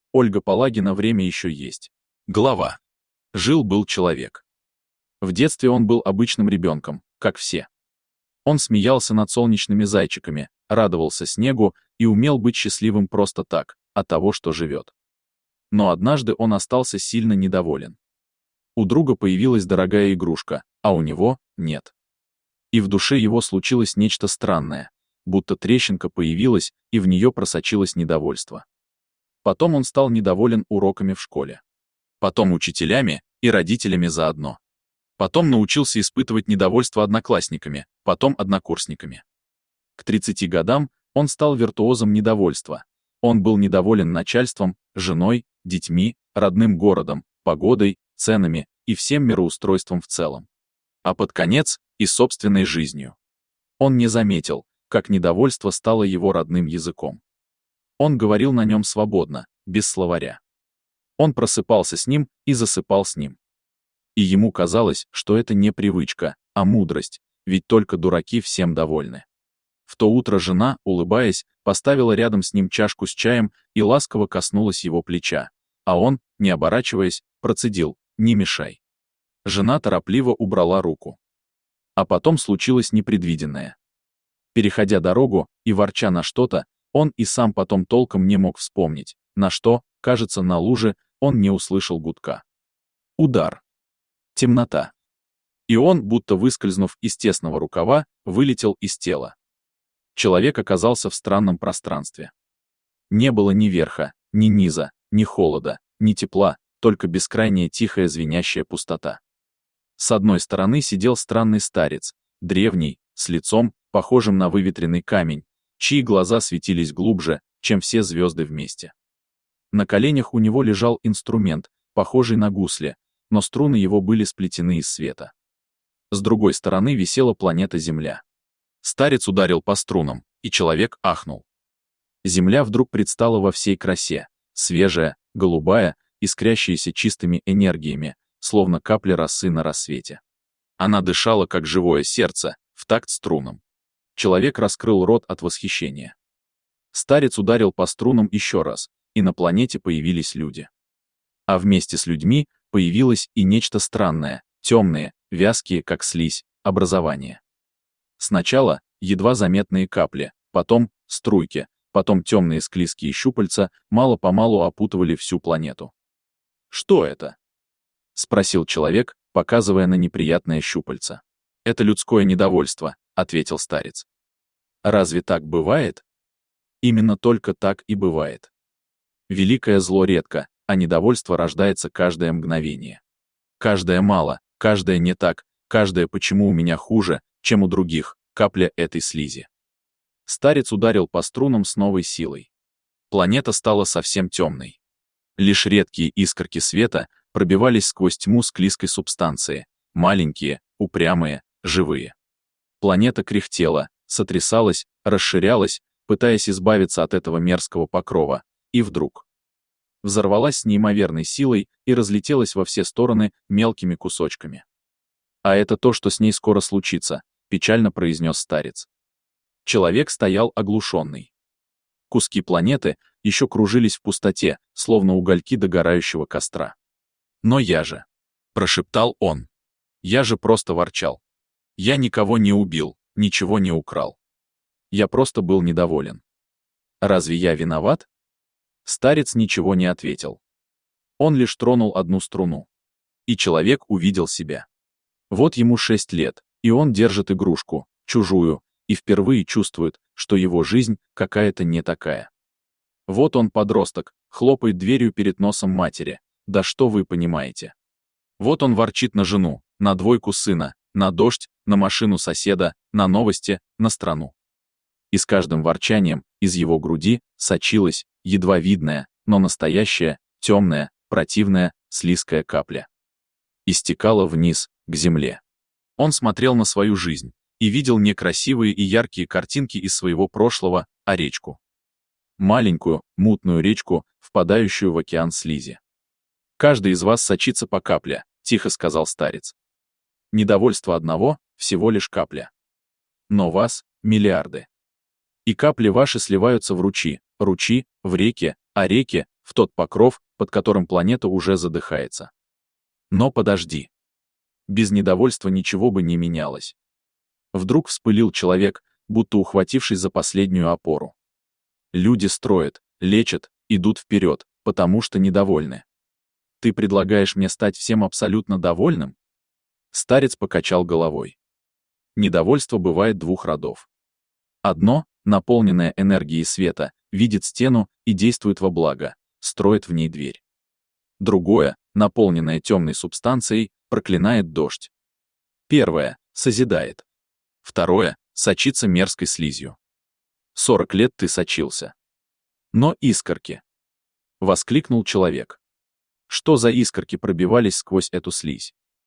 Ольга Палагина «Время еще есть». Глава. Жил-был человек. В детстве он был обычным ребенком, как все. Он смеялся над солнечными зайчиками, радовался снегу и умел быть счастливым просто так, от того, что живет. Но однажды он остался сильно недоволен. У друга появилась дорогая игрушка, а у него нет. И в душе его случилось нечто странное, будто трещинка появилась, и в нее просочилось недовольство. Потом он стал недоволен уроками в школе. Потом учителями и родителями заодно. Потом научился испытывать недовольство одноклассниками, потом однокурсниками. К 30 годам он стал виртуозом недовольства. Он был недоволен начальством, женой, детьми, родным городом, погодой, ценами и всем мироустройством в целом. А под конец и собственной жизнью. Он не заметил, как недовольство стало его родным языком. Он говорил на нем свободно, без словаря. Он просыпался с ним и засыпал с ним. И ему казалось, что это не привычка, а мудрость, ведь только дураки всем довольны. В то утро жена, улыбаясь, поставила рядом с ним чашку с чаем и ласково коснулась его плеча, а он, не оборачиваясь, процедил: «Не мешай». Жена торопливо убрала руку. А потом случилось непредвиденное. Переходя дорогу и ворча на что-то, он и сам потом толком не мог вспомнить, на что, кажется, на луже, он не услышал гудка. Удар. Темнота. И он, будто выскользнув из тесного рукава, вылетел из тела. Человек оказался в странном пространстве. Не было ни верха, ни низа, ни холода, ни тепла, только бескрайняя тихая звенящая пустота. С одной стороны сидел странный старец, древний, с лицом, похожим на выветренный камень, чьи глаза светились глубже, чем все звезды вместе. На коленях у него лежал инструмент, похожий на гусли, но струны его были сплетены из света. С другой стороны висела планета Земля. Старец ударил по струнам, и человек ахнул. Земля вдруг предстала во всей красе, свежая, голубая, искрящаяся чистыми энергиями, словно капли росы на рассвете. Она дышала, как живое сердце, в такт струнам. Человек раскрыл рот от восхищения. Старец ударил по струнам еще раз, и на планете появились люди. А вместе с людьми появилось и нечто странное, темные, вязкие, как слизь, образования. Сначала едва заметные капли, потом струйки, потом темные склизкие щупальца мало-помалу опутывали всю планету. «Что это?» — спросил человек, показывая на неприятное щупальце. «Это людское недовольство», — ответил старец. «Разве так бывает?» «Именно только так и бывает. Великое зло редко, а недовольство рождается каждое мгновение. Каждое мало, каждое не так, каждое почему у меня хуже, чем у других, капля этой слизи». Старец ударил по струнам с новой силой. Планета стала совсем темной. Лишь редкие искорки света пробивались сквозь тьму склизкой субстанции, маленькие, упрямые, живые. Планета кряхтела, сотрясалась, расширялась, пытаясь избавиться от этого мерзкого покрова, и вдруг взорвалась с неимоверной силой и разлетелась во все стороны мелкими кусочками. «А это то, что с ней скоро случится», — печально произнес старец. Человек стоял оглушенный. Куски планеты еще кружились в пустоте, словно угольки догорающего костра. «Но я же», — прошептал он, — «я же просто ворчал. Я никого не убил, ничего не украл. Я просто был недоволен. Разве я виноват?» Старец ничего не ответил. Он лишь тронул одну струну. И человек увидел себя. Вот ему 6 лет, и он держит игрушку, чужую, и впервые чувствует, что его жизнь какая-то не такая. Вот он, подросток, хлопает дверью перед носом матери. Да что вы понимаете? Вот он ворчит на жену, на двойку сына, на дождь, на машину соседа, на новости, на страну. И с каждым ворчанием из его груди сочилась, едва видная, но настоящая, темная, противная, слизкая капля. И стекала вниз, к земле. Он смотрел на свою жизнь и видел не красивые и яркие картинки из своего прошлого, а речку. Маленькую, мутную речку, впадающую в океан слизи. «Каждый из вас сочится по капле», — тихо сказал старец. «Недовольство одного — всего лишь капля. Но вас — миллиарды. И капли ваши сливаются в ручьи, ручьи — в реки, а реки — в в тот покров, под которым планета уже задыхается. Но подожди. Без недовольства ничего бы не менялось. Вдруг вспылил человек, будто ухватившись за последнюю опору. Люди строят, лечат, идут вперед, потому что недовольны. Ты предлагаешь мне стать всем абсолютно довольным? Старец покачал головой. Недовольство бывает двух родов. Одно, наполненное энергией света, видит стену и действует во благо, строит в ней дверь. Другое, наполненное темной субстанцией, проклинает дождь. Первое — созидает. Второе — сочится мерзкой слизью. 40 лет ты сочился. Но искорки. Воскликнул человек. Что за искорки пробивались сквозь эту слизь?